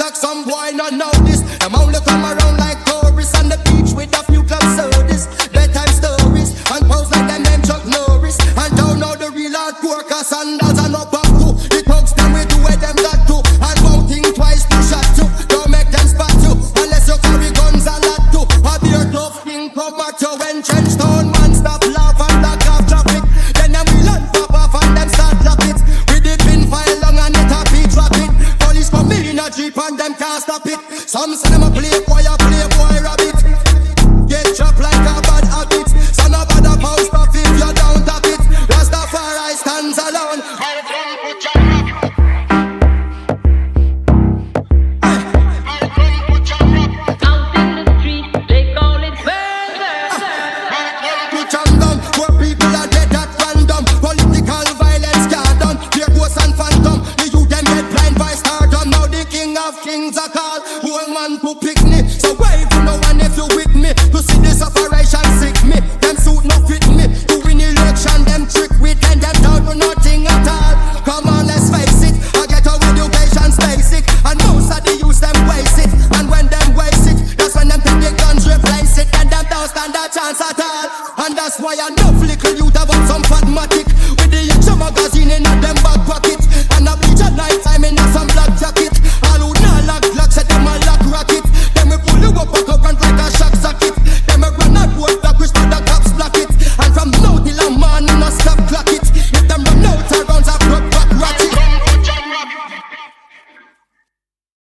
talk, some boy not know this. Them only come around like tourists on the beach with a few club sodas, bedtime stories, and pose like them named Chuck Norris. And don't know the real hardcore, cause sandals are not back to. The thugs them we do where them got to. And won't think twice to shot to. Don't make them spot you, unless you carry guns a lot to. A beer tough thing come at you when Trenchtown man stop laugh and block off traffic. Then them will and pop off and them start drop it. With the pin file long and it a beat drop it. Police come in a jeep and them can't stop it. Some say them a playboy rabbit. Get chopped like a bad habit. So no bother post off if you don't tap it. Rastafari stands alone. Kings are called, one man to pick me.